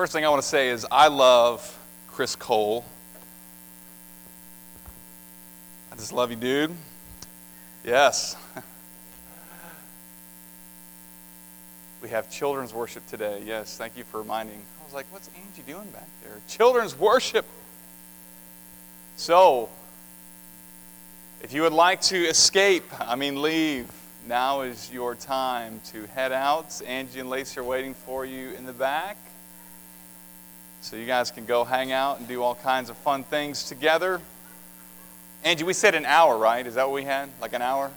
First thing I want to say is I love Chris Cole. I just love you, dude. Yes. We have children's worship today. Yes, thank you for reminding. I was like, what's Angie doing back there? Children's worship. So, if you would like to leave, now is your time to head out. Angie and Lacey are waiting for you in the back. So you guys can go hang out and do all kinds of fun things together. Angie, we said an hour, right? Is that what we had? Like an hour?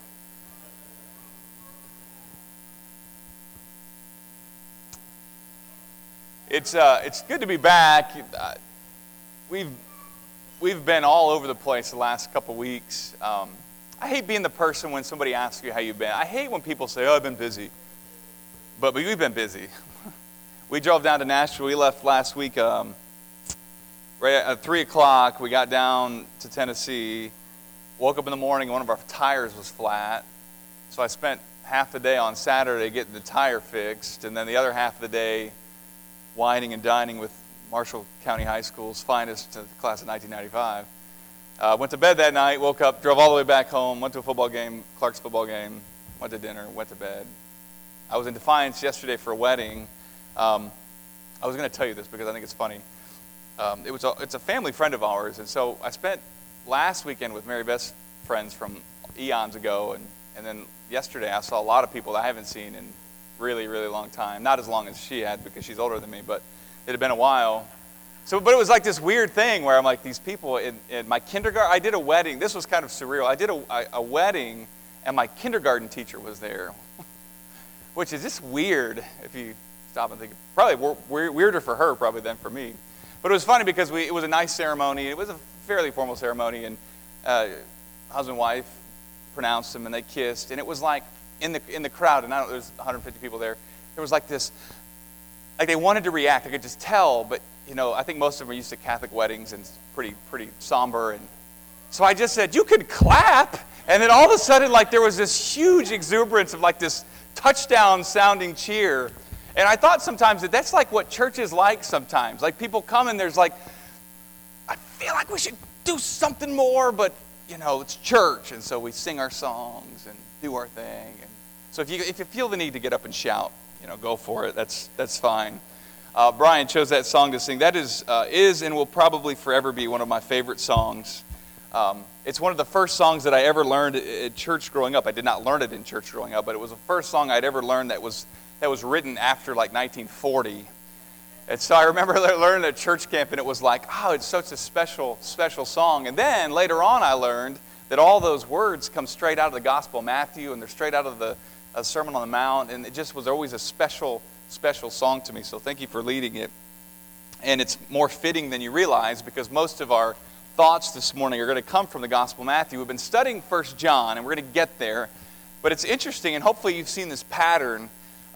It's good to be back. We've been all over the place the last couple weeks. I hate being the person when somebody asks you how you've been. I hate when people say, "Oh, I've been busy." But we've been busy. We drove down to Nashville. We left last week right at 3 o'clock. We got down to Tennessee. Woke up in the morning, one of our tires was flat. So I spent half the day on Saturday getting the tire fixed, and then the other half of the day wining and dining with Marshall County High School's finest class of 1995. Went to bed that night, woke up, drove all the way back home, went to a football game, Clark's football game, went to dinner, went to bed. I was in Defiance yesterday for a wedding. I was going to tell you this because I think it's funny. It's a family friend of ours, and so I spent last weekend with Mary Beth's friends from eons ago, and then yesterday I saw a lot of people that I haven't seen in really, really long time. Not as long as she had because she's older than me, but it had been a while. But it was like this weird thing where I'm like, these people in my kindergarten, I did a wedding. This was kind of surreal. I did a wedding, and my kindergarten teacher was there, which is just weird if you stop and think. Probably weirder for her probably than for me. But it was funny because it was a nice ceremony. It was a fairly formal ceremony, and husband and wife pronounced them, and they kissed. And it was like in the crowd, and I don't know, there's 150 people there. There was like this, like they wanted to react. I could just tell, but I think most of them are used to Catholic weddings and pretty somber. And so I just said, "You could clap," and then all of a sudden, like there was this huge exuberance of like this touchdown-sounding cheer. And I thought sometimes that's like what church is like sometimes. Like people come and there's like, I feel like we should do something more, but it's church, and so we sing our songs and do our thing. And so if you feel the need to get up and shout, go for it. That's fine. Brian chose that song to sing. That is and will probably forever be one of my favorite songs. It's one of the first songs that I ever learned at church growing up. I did not learn it in church growing up, but it was the first song I'd ever learned that was written after like 1940. And so I remember learning at church camp, and it was like, oh, it's such a special, special song. And then later on I learned that all those words come straight out of the Gospel of Matthew, and they're straight out of the Sermon on the Mount, and it just was always a special, special song to me. So thank you for leading it. And it's more fitting than you realize because most of our thoughts this morning are going to come from the Gospel of Matthew. We've been studying 1 John, and we're going to get there. But it's interesting, and hopefully you've seen this pattern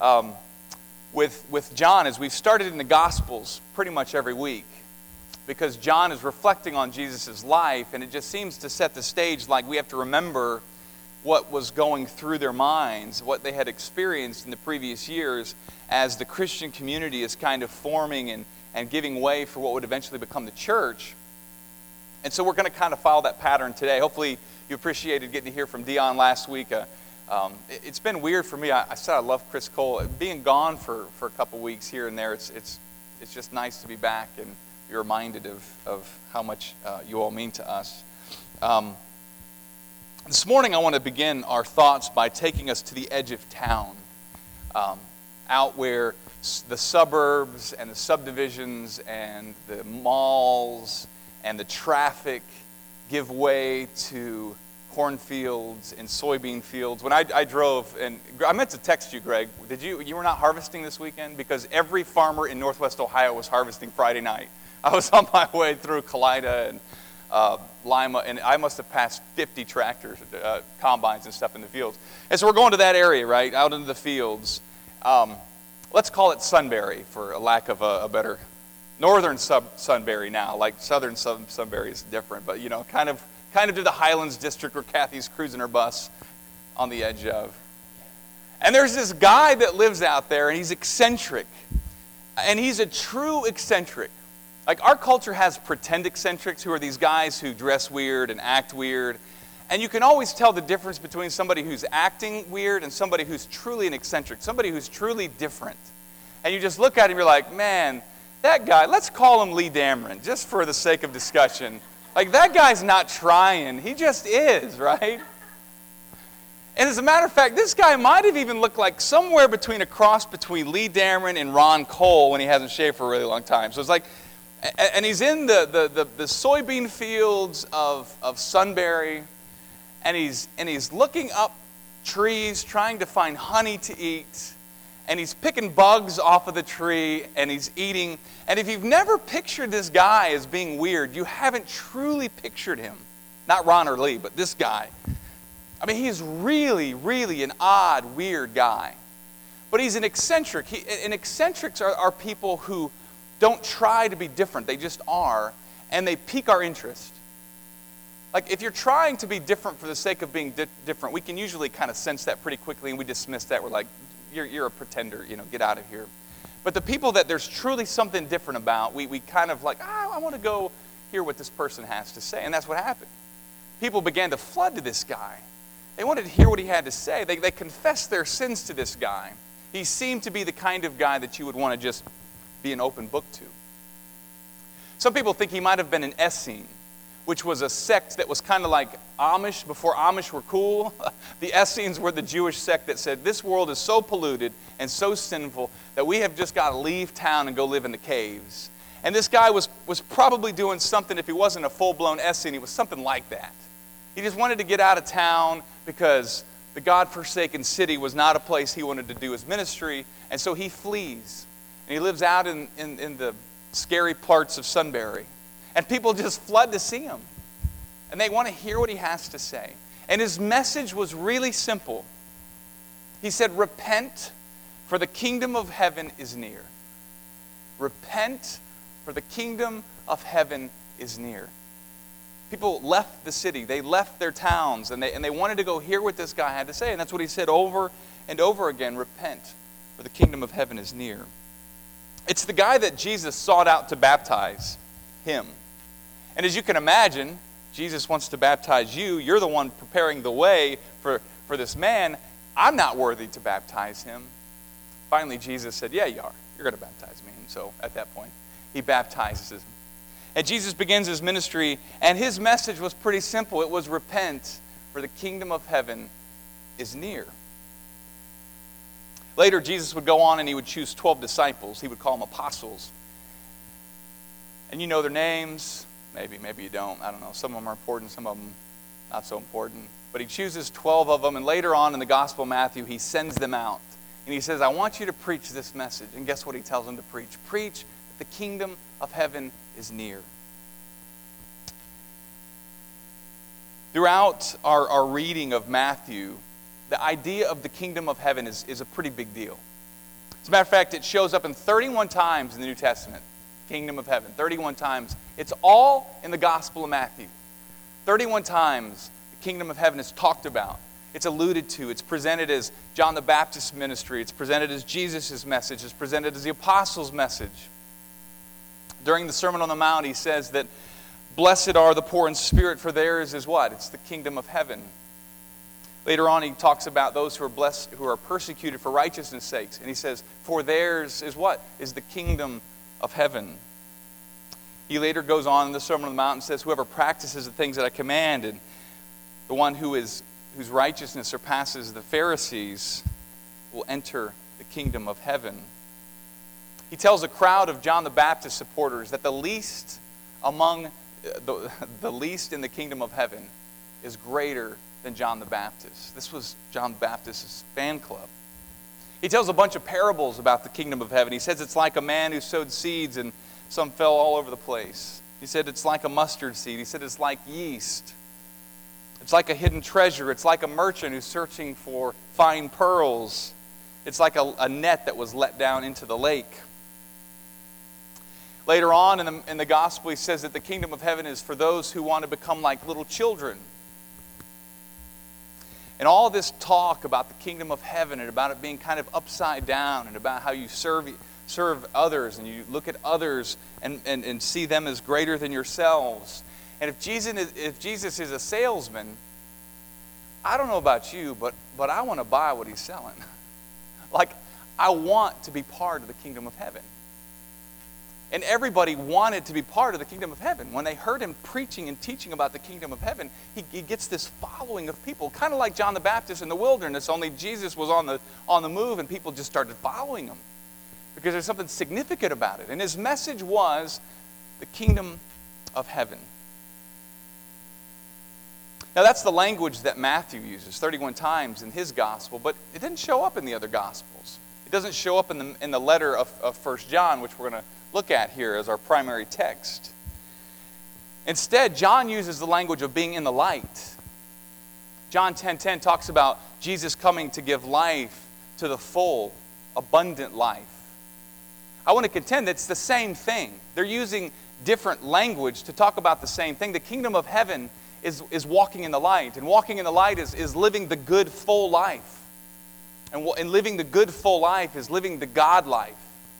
with John as we've started in the Gospels pretty much every week, because John is reflecting on Jesus' life, and it just seems to set the stage like we have to remember what was going through their minds, what they had experienced in the previous years as the Christian community is kind of forming and giving way for what would eventually become the church. And so we're going to kind of follow that pattern today. Hopefully you appreciated getting to hear from Dion last week. It's been weird for me. I said I love Chris Cole. Being gone for a couple weeks here and there, it's just nice to be back and be reminded of how much you all mean to us. This morning I want to begin our thoughts by taking us to the edge of town, out where the suburbs and the subdivisions and the malls and the traffic give way to cornfields and soybean fields. When I drove, and I meant to text you, Greg, you were not harvesting this weekend? Because every farmer in Northwest Ohio was harvesting Friday night. I was on my way through Kalida and Lima, and I must have passed 50 tractors, combines and stuff in the fields. And so we're going to that area, right, out into the fields. Let's call it Sunbury for a lack of a better, northern Sunbury now, like southern Sunbury is different, but kind of to the Highlands district where Kathy's cruising her bus on the edge of. And there's this guy that lives out there, and he's eccentric. And he's a true eccentric. Like, our culture has pretend eccentrics, who are these guys who dress weird and act weird. And you can always tell the difference between somebody who's acting weird and somebody who's truly an eccentric, somebody who's truly different. And you just look at him, you're like, man, that guy, let's call him Lee Dameron, just for the sake of discussion. Like, that guy's not trying. He just is, right? And as a matter of fact, this guy might have even looked like somewhere between a cross between Lee Dameron and Ron Cole when he hasn't shaved for a really long time. So it's like, and he's in the soybean fields of Sunbury, and he's looking up trees, trying to find honey to eat, and he's picking bugs off of the tree, and he's eating. And if you've never pictured this guy as being weird, you haven't truly pictured him. Not Ron or Lee, but this guy. I mean, he's really, really an odd, weird guy. But he's an eccentric. And eccentrics are people who don't try to be different. They just are, and they pique our interest. Like, if you're trying to be different for the sake of being different, we can usually kind of sense that pretty quickly, and we dismiss that. We're like, you're a pretender, get out of here. But the people that there's truly something different about, we kind of like, I want to go hear what this person has to say. And that's what happened. People began to flood to this guy. They wanted to hear what he had to say. They confessed their sins to this guy. He seemed to be the kind of guy that you would want to just be an open book to. Some people think he might have been an Essene, which was a sect that was kind of like Amish before Amish were cool. The Essenes were the Jewish sect that said, this world is so polluted and so sinful that we have just got to leave town and go live in the caves. And this guy was probably doing something, if he wasn't a full-blown Essene, he was something like that. He just wanted to get out of town because the God-forsaken city was not a place he wanted to do his ministry, and so he flees. And he lives out in the scary parts of Sunbury. And people just flood to see him. And they want to hear what he has to say. And his message was really simple. He said, repent, for the kingdom of heaven is near. Repent, for the kingdom of heaven is near. People left the city. They left their towns. And they wanted to go hear what this guy had to say. And that's what he said over and over again. Repent, for the kingdom of heaven is near. It's the guy that Jesus sought out to baptize him. And as you can imagine, Jesus wants to baptize you. You're the one preparing the way for this man. I'm not worthy to baptize him. Finally, Jesus said, yeah, you are. You're going to baptize me. And so at that point, he baptizes him. And Jesus begins his ministry, and his message was pretty simple. It was repent, for the kingdom of heaven is near. Later, Jesus would go on and he would choose 12 disciples. He would call them apostles. And you know their names. Maybe you don't. I don't know. Some of them are important, some of them not so important. But he chooses 12 of them, and later on in the Gospel of Matthew, he sends them out. And he says, I want you to preach this message. And guess what he tells them to preach? Preach that the kingdom of heaven is near. Throughout our reading of Matthew, the idea of the kingdom of heaven is a pretty big deal. As a matter of fact, it shows up in 31 times in the New Testament. Kingdom of heaven, 31 times. It's all in the Gospel of Matthew. 31 times the kingdom of heaven is talked about. It's alluded to. It's presented as John the Baptist's ministry. It's presented as Jesus' message. It's presented as the apostles' message. During the Sermon on the Mount, he says that blessed are the poor in spirit, for theirs is what? It's the kingdom of heaven. Later on, he talks about those who are blessed, who are persecuted for righteousness' sakes. And he says, for theirs is what? Is the kingdom of heaven. He later goes on in the Sermon on the Mount and says, whoever practices the things that I commanded, the one whose righteousness surpasses the Pharisees, will enter the kingdom of heaven. He tells a crowd of John the Baptist supporters that the least among the least in the kingdom of heaven is greater than John the Baptist. This was John the Baptist's fan club. He tells a bunch of parables about the kingdom of heaven. He says it's like a man who sowed seeds and some fell all over the place. He said it's like a mustard seed. He said it's like yeast. It's like a hidden treasure. It's like a merchant who's searching for fine pearls. It's like a net that was let down into the lake. Later on in the gospel, he says that the kingdom of heaven is for those who want to become like little children. And all this talk about the kingdom of heaven and about it being kind of upside down and about how you serve serve others and you look at others and see them as greater than yourselves. And if Jesus is a salesman, I don't know about you, but I want to buy what he's selling. Like, I want to be part of the kingdom of heaven. And everybody wanted to be part of the kingdom of heaven. When they heard him preaching and teaching about the kingdom of heaven, he gets this following of people, kind of like John the Baptist in the wilderness, only Jesus was on the move and people just started following him because there's something significant about it. And his message was the kingdom of heaven. Now that's the language that Matthew uses 31 times in his gospel, but it didn't show up in the other gospels. It doesn't show up in the letter of 1 John, which we're going to look at here as our primary text. Instead, John uses the language of being in the light. John 10:10 talks about Jesus coming to give life to the full, abundant life. I want to contend that it's the same thing. They're using different language to talk about the same thing. The kingdom of heaven is walking in the light. And walking in the light is living the good, full life. And living the good, full life is living the God life.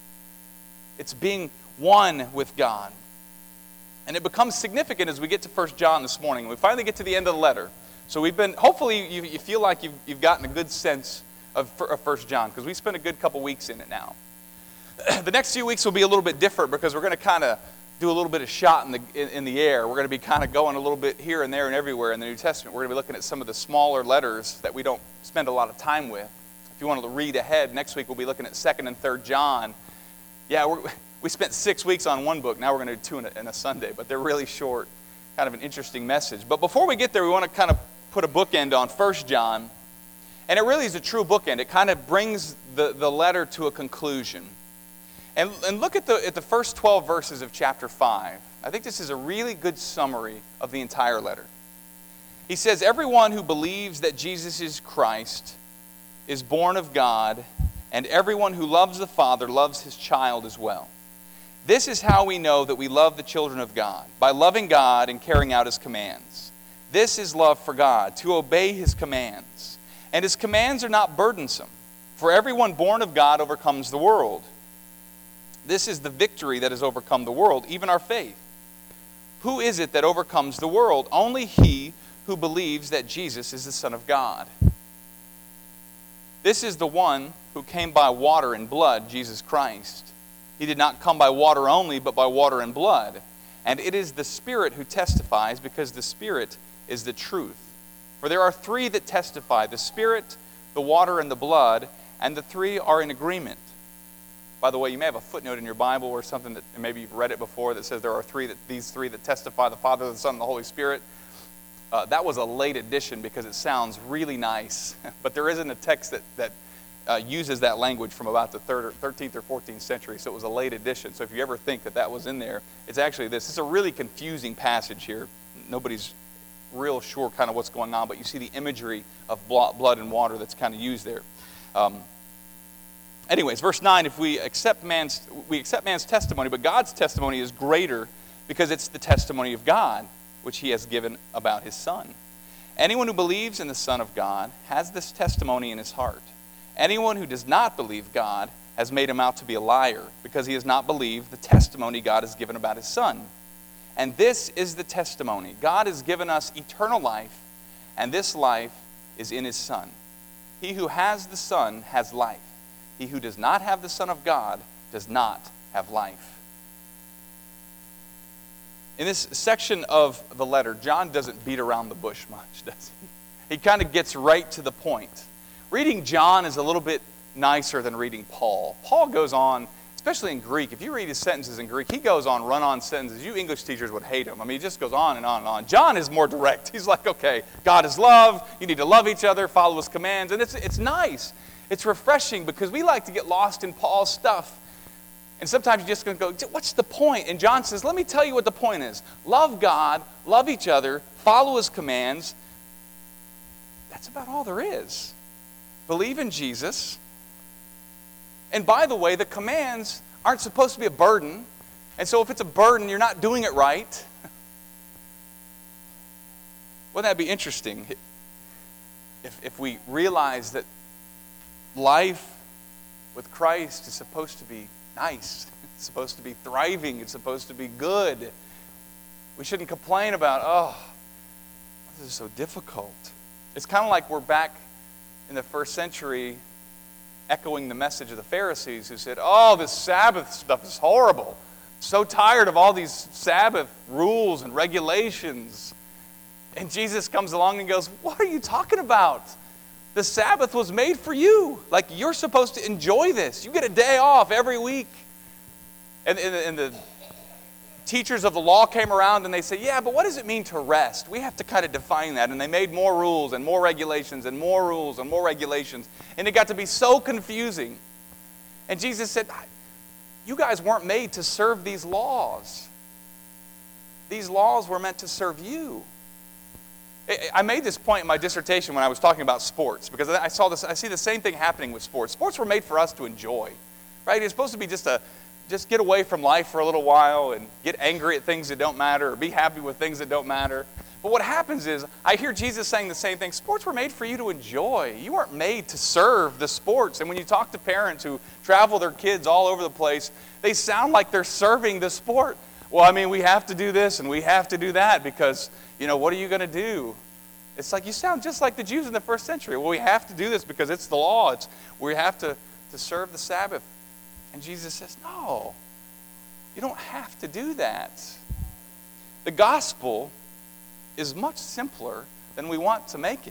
It's being one with God. And it becomes significant as we get to 1 John this morning. We finally get to the end of the letter. So hopefully you feel like you've gotten a good sense of 1 John, because we spent a good couple weeks in it now. The next few weeks will be a little bit different because we're going to kind of do a little bit of shot in the air. We're going to be kind of going a little bit here and there and everywhere in the New Testament. We're going to be looking at some of the smaller letters that we don't spend a lot of time with. If you want to read ahead, next week we'll be looking at 2nd and 3rd John. Yeah, we spent 6 weeks on one book. Now we're going to do 2 in a Sunday, but they're really short, kind of an interesting message. But before we get there, we want to kind of put a bookend on 1 John. And it really is a true bookend. It kind of brings the letter to a conclusion. And look at the first 12 verses of chapter 5. I think this is a really good summary of the entire letter. He says, "Everyone who believes that Jesus is Christ is born of God, and everyone who loves the Father loves his child as well. This is how we know that we love the children of God, by loving God and carrying out his commands. This is love for God, to obey his commands. And his commands are not burdensome, for everyone born of God overcomes the world. This is the victory that has overcome the world, even our faith. Who is it that overcomes the world? Only he who believes that Jesus is the Son of God. This is the one who came by water and blood, Jesus Christ. He did not come by water only, but by water and blood. And it is the Spirit who testifies, because the Spirit is the truth. For there are 3 that testify, the Spirit, the water, and the blood, and the 3 are in agreement." By the way, you may have a footnote in your Bible or something that maybe you've read it before that says there are these three that testify, the Father, the Son, and the Holy Spirit. That was a late addition because it sounds really nice, but there isn't a text that uses that language from about the 13th or 14th century, so it was a late addition. So if you ever think that was in there, it's actually this. It's a really confusing passage here. Nobody's real sure kind of what's going on, but you see the imagery of blood and water that's kind of used there. Anyways, verse 9, if we accept man's testimony, but God's testimony is greater because it's the testimony of God, which he has given about his Son. Anyone who believes in the Son of God has this testimony in his heart. Anyone who does not believe God has made him out to be a liar, because he has not believed the testimony God has given about his Son. And this is the testimony. God has given us eternal life, and this life is in his Son. He who has the Son has life. He who does not have the Son of God does not have life. In this section of the letter, John doesn't beat around the bush much, does he? He kind of gets right to the point. Reading John is a little bit nicer than reading Paul. Paul goes on, especially in Greek. If you read his sentences in Greek, he goes on run-on sentences. You English teachers would hate him. I mean, he just goes on and on and on. John is more direct. He's like, okay, God is love. You need to love each other, follow his commands. And it's nice. It's refreshing because we like to get lost in Paul's stuff. And sometimes you're just going to go, what's the point? And John says, let me tell you what the point is. Love God, love each other, follow his commands. That's about all there is. Believe in Jesus. And by the way, the commands aren't supposed to be a burden. And so if it's a burden, you're not doing it right. Wouldn't that be interesting if we realize that life with Christ is supposed to be nice. It's supposed to be thriving. It's supposed to be good. We shouldn't complain about, oh, this is so difficult. It's kind of like we're back in the first century echoing the message of the Pharisees who said, oh, this Sabbath stuff is horrible. So tired of all these Sabbath rules and regulations. And Jesus comes along and goes, what are you talking about? The Sabbath was made for you. Like, you're supposed to enjoy this. You get a day off every week. And the teachers of the law came around and they said, yeah, but what does it mean to rest? We have to kind of define that. And they made more rules and more regulations and more rules and more regulations. And it got to be so confusing. And Jesus said, you guys weren't made to serve these laws. These laws were meant to serve you. I made this point in my dissertation when I was talking about sports, because I see the same thing happening with sports. Sports were made for us to enjoy, right? It's supposed to be just get away from life for a little while and get angry at things that don't matter or be happy with things that don't matter. But what happens is, I hear Jesus saying the same thing. Sports were made for you to enjoy. You weren't made to serve the sports. And when you talk to parents who travel their kids all over the place, they sound like they're serving the sport. Well, I mean, we have to do this and we have to do that because, what are you going to do? It's like you sound just like the Jews in the first century. Well, we have to do this because it's the law. We have to serve the Sabbath. And Jesus says, no, you don't have to do that. The gospel is much simpler than we want to make it.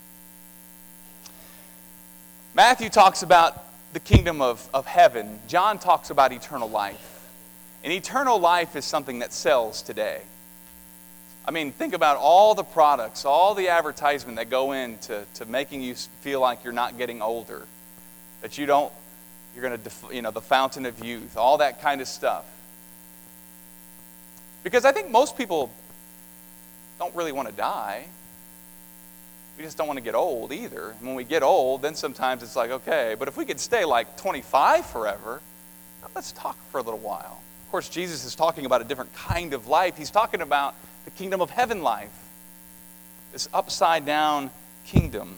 Matthew talks about the kingdom of heaven. John talks about eternal life. And eternal life is something that sells today. I mean, think about all the products, all the advertisement that go into making you feel like you're not getting older, that you're going to, the fountain of youth, all that kind of stuff. Because I think most people don't really want to die. We just don't want to get old either. And when we get old, then sometimes it's like, okay, but if we could stay like 25 forever, let's talk for a little while. Of course, Jesus is talking about a different kind of life. He's talking about the kingdom of heaven life, this upside-down kingdom.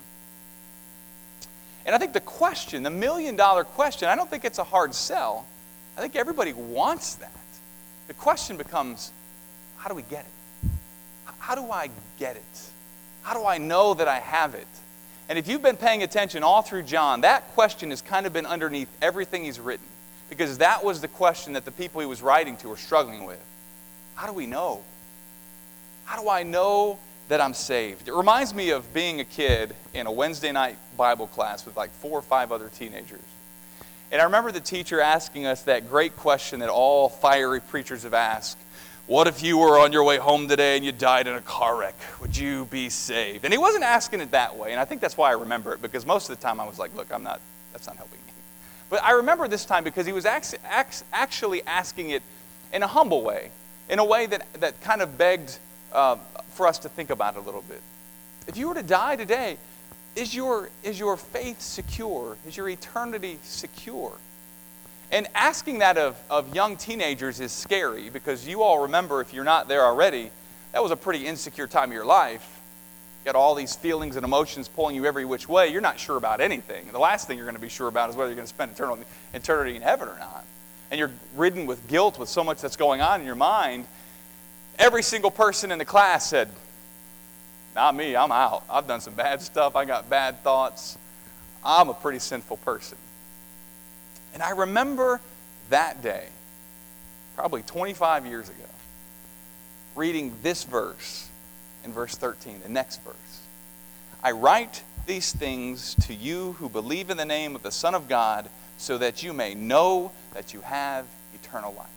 And I think the million-dollar question, I don't think it's a hard sell. I think everybody wants that. The question becomes, how do we get it? How do I get it? How do I know that I have it? And if you've been paying attention all through John, that question has kind of been underneath everything he's written, because that was the question that the people he was writing to were struggling with. How do we know? How do I know that I'm saved? It reminds me of being a kid in a Wednesday night Bible class with like 4 or 5 other teenagers. And I remember the teacher asking us that great question that all fiery preachers have asked. What if you were on your way home today and you died in a car wreck? Would you be saved? And he wasn't asking it that way. And I think that's why I remember it, because most of the time I was like, look, that's not helping me. But I remember this time because he was actually asking it in a humble way, in a way that kind of begged for us to think about it a little bit. If you were to die today, is your faith secure? Is your eternity secure? And asking that of young teenagers is scary, because you all remember, if you're not there already, that was a pretty insecure time of your life. You got all these feelings and emotions pulling you every which way. You're not sure about anything. The last thing you're going to be sure about is whether you're going to spend eternity in heaven or not. And you're ridden with guilt with so much that's going on in your mind. Every single person in the class said, not me, I'm out. I've done some bad stuff. I got bad thoughts. I'm a pretty sinful person. And I remember that day, probably 25 years ago, reading this verse in verse 13, the next verse. I write these things to you who believe in the name of the Son of God, so that you may know that you have eternal life.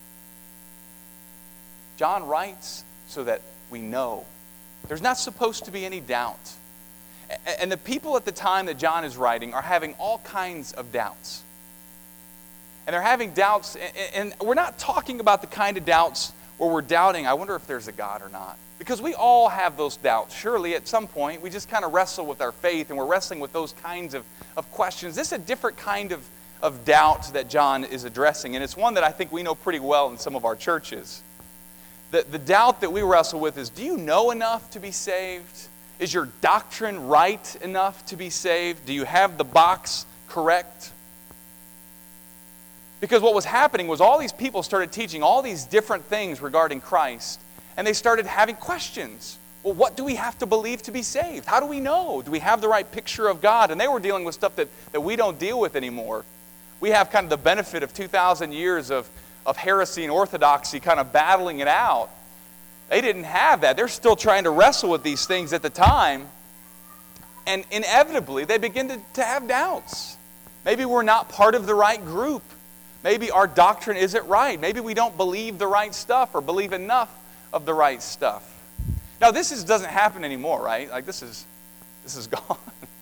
John writes so that we know. There's not supposed to be any doubt. And the people at the time that John is writing are having all kinds of doubts. And they're having doubts, and we're not talking about the kind of doubts where we're doubting, I wonder if there's a God or not. Because we all have those doubts. Surely at some point we just kind of wrestle with our faith, and we're wrestling with those kinds of questions. This is a different kind of doubt that John is addressing, and it's one that I think we know pretty well in some of our churches. The doubt that we wrestle with is, do you know enough to be saved? Is your doctrine right enough to be saved? Do you have the box correct? Because what was happening was all these people started teaching all these different things regarding Christ, and they started having questions. Well, what do we have to believe to be saved? How do we know? Do we have the right picture of God? And they were dealing with stuff that we don't deal with anymore. We have kind of the benefit of 2,000 years of heresy and orthodoxy kind of battling it out. They didn't have that. They're still trying to wrestle with these things at the time. And inevitably, they begin to have doubts. Maybe we're not part of the right group. Maybe our doctrine isn't right. Maybe we don't believe the right stuff or believe enough of the right stuff. Now, this doesn't happen anymore, right? Like, this is gone.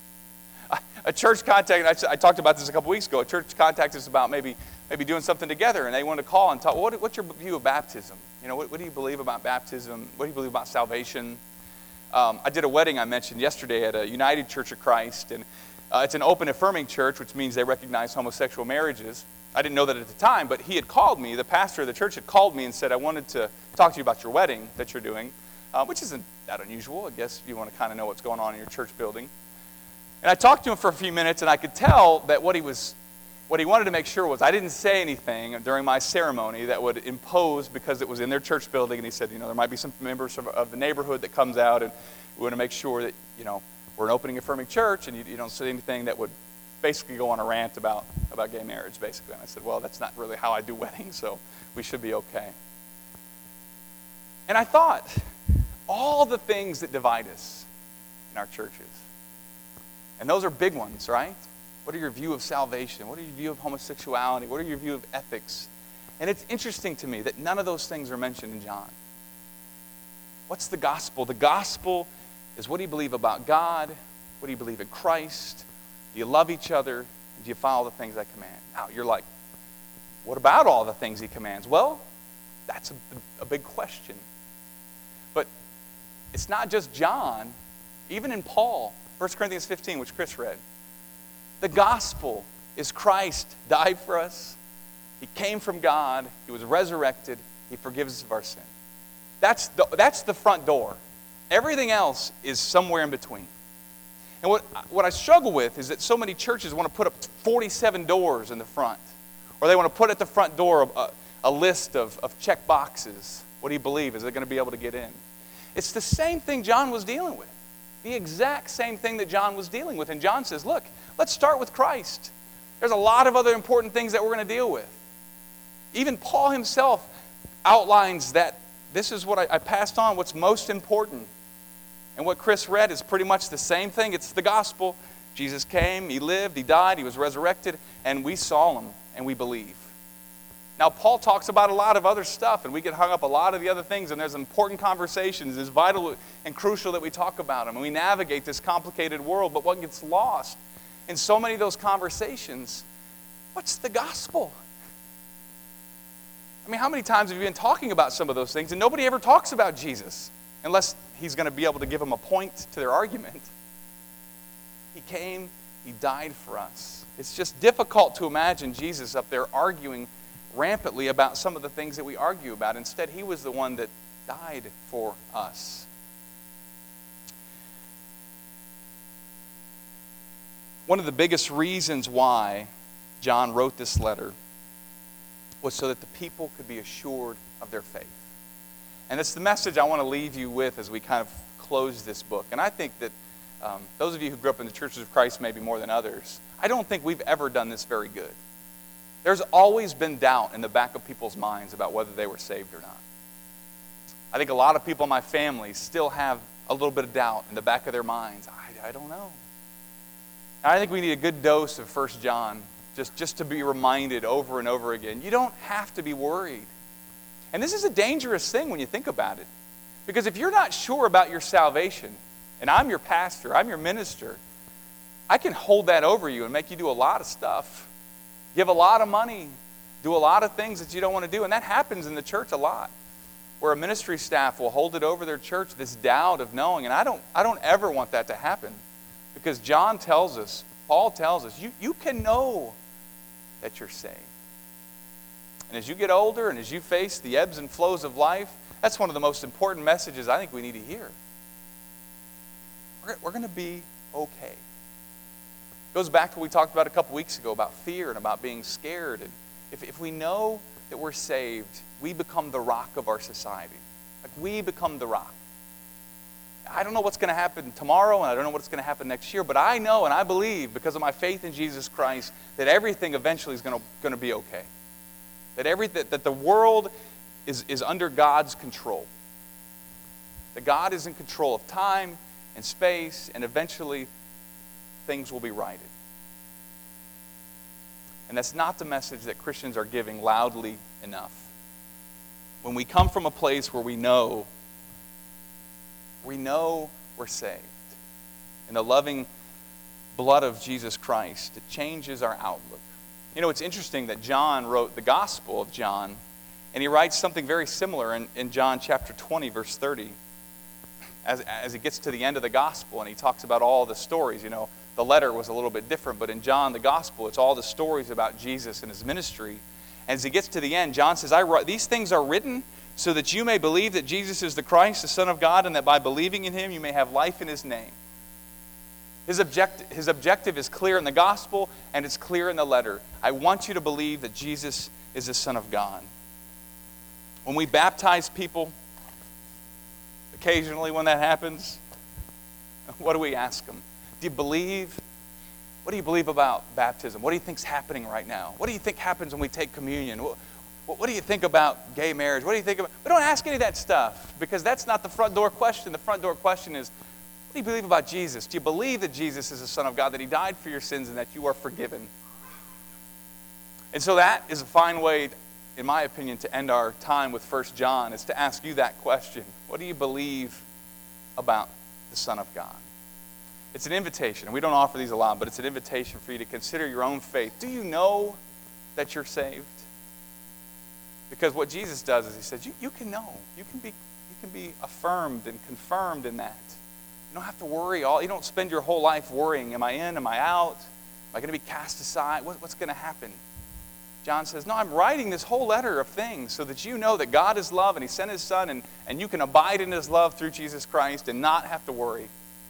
A church contacted, I talked about this a couple weeks ago, a church contacted us about maybe doing something together, and they wanted to call and talk, what's your view of baptism? You know, what do you believe about baptism? What do you believe about salvation? I did a wedding I mentioned yesterday at a United Church of Christ, and it's an open affirming church, which means they recognize homosexual marriages. I didn't know that at the time, but he had called me, the pastor of the church had called me and said, I wanted to talk to you about your wedding that you're doing. Which isn't that unusual. I guess you want to kind of know what's going on in your church building. And I talked to him for a few minutes, and I could tell that what he wanted to make sure was I didn't say anything during my ceremony that would impose, because it was in their church building. And he said, there might be some members of the neighborhood that comes out, and we want to make sure that, we're an opening affirming church, and you don't say anything that would basically go on a rant about gay marriage, basically. And I said, well, that's not really how I do weddings, so we should be okay. And I thought, all the things that divide us in our churches. And those are big ones, right? What are your view of salvation? What are your view of homosexuality? What are your view of ethics? And it's interesting to me that none of those things are mentioned in John. What's the gospel? The gospel is, what do you believe about God? What do you believe in Christ? Do you love each other? Do you follow the things I command? Now, you're like, what about all the things he commands? Well, that's a big question. But it's not just John. Even in Paul, 1 Corinthians 15, which Chris read, the gospel is Christ died for us. He came from God. He was resurrected. He forgives us of our sin. That's the front door. Everything else is somewhere in between. And what I struggle with is that so many churches want to put up 47 doors in the front. Or they want to put at the front door a list of check boxes. What do you believe? Is it going to be able to get in? It's the same thing John was dealing with. The exact same thing that John was dealing with. And John says, look, let's start with Christ. There's a lot of other important things that we're going to deal with. Even Paul himself outlines that this is what I passed on, what's most important. And what Chris read is pretty much the same thing. It's the gospel. Jesus came, he lived, he died, he was resurrected, and we saw him, and we believe. Now, Paul talks about a lot of other stuff, and we get hung up a lot of the other things, and there's important conversations. It's vital and crucial that we talk about them, and we navigate this complicated world. But what gets lost in so many of those conversations, what's the gospel? I mean, how many times have you been talking about some of those things, and nobody ever talks about Jesus, unless he's going to be able to give them a point to their argument. He came, he died for us. It's just difficult to imagine Jesus up there arguing rampantly about some of the things that we argue about. Instead, he was the one that died for us. One of the biggest reasons why John wrote this letter was so that the people could be assured of their faith. And it's the message I want to leave you with as we kind of close this book. And I think that those of you who grew up in the Churches of Christ maybe more than others, I don't think we've ever done this very good. There's always been doubt in the back of people's minds about whether they were saved or not. I think a lot of people in my family still have a little bit of doubt in the back of their minds. I don't know. And I think we need a good dose of 1 John just to be reminded over and over again. You don't have to be worried. And this is a dangerous thing when you think about it. Because if you're not sure about your salvation, and I'm your pastor, I'm your minister, I can hold that over you and make you do a lot of stuff. Give a lot of money, do a lot of things that you don't want to do. And that happens in the church a lot, where a ministry staff will hold it over their church, this doubt of knowing. And I don't ever want that to happen, because John tells us, Paul tells us, you can know that you're saved. And as you get older and as you face the ebbs and flows of life, that's one of the most important messages I think we need to hear. We're going to be okay. It goes back to what we talked about a couple weeks ago about fear and about being scared. And If we know that we're saved, we become the rock of our society. Like, we become the rock. I don't know what's going to happen tomorrow, and I don't know what's going to happen next year, but I know and I believe, because of my faith in Jesus Christ, that everything eventually is going to be okay. That the world is under God's control. That God is in control of time and space, and eventually things will be righted. And that's not the message that Christians are giving loudly enough. When we come from a place where we know we're saved in the loving blood of Jesus Christ, it changes our outlook. You know, it's interesting that John wrote the Gospel of John, and he writes something very similar in John chapter 20, verse 30. As he gets to the end of the Gospel, and he talks about all the stories. You know, the letter was a little bit different, but in John, the Gospel, it's all the stories about Jesus and his ministry. And as he gets to the end, John says, these things are written so that you may believe that Jesus is the Christ, the Son of God, and that by believing in him you may have life in his name. His objective is clear in the Gospel, and it's clear in the letter. I want you to believe that Jesus is the Son of God. When we baptize people, occasionally when that happens, what do we ask them? Do you believe? What do you believe about baptism? What do you think's happening right now? What do you think happens when we take communion? What do you think about gay marriage? What do you think about? We don't ask any of that stuff, because that's not the front door question. The front door question is, what do you believe about Jesus? Do you believe that Jesus is the Son of God, that he died for your sins, and that you are forgiven? And so that is a fine way, in my opinion, to end our time with 1 John, is to ask you that question. What do you believe about the Son of God? It's an invitation. We don't offer these a lot, but it's an invitation for you to consider your own faith. Do you know that you're saved? Because what Jesus does is he says, you can know. You can be affirmed and confirmed in that. You don't have to worry. You don't spend your whole life worrying, am I in, am I out? Am I going to be cast aside? What's going to happen? John says, no, I'm writing this whole letter of things so that you know that God is love and he sent his Son, and you can abide in his love through Jesus Christ and not have to worry.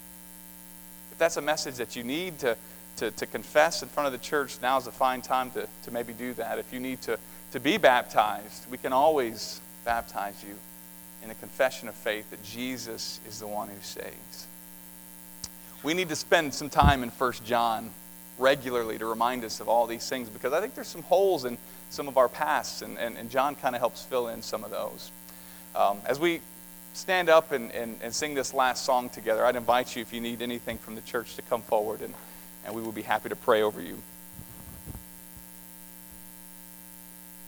If that's a message that you need to confess in front of the church, now's a fine time to maybe do that. If you need to be baptized, we can always baptize you in a confession of faith that Jesus is the one who saves. We need to spend some time in 1 John regularly to remind us of all these things, because I think there's some holes in some of our pasts, and John kind of helps fill in some of those. As we stand up and sing this last song together, I'd invite you, if you need anything from the church, to come forward, and we will be happy to pray over you.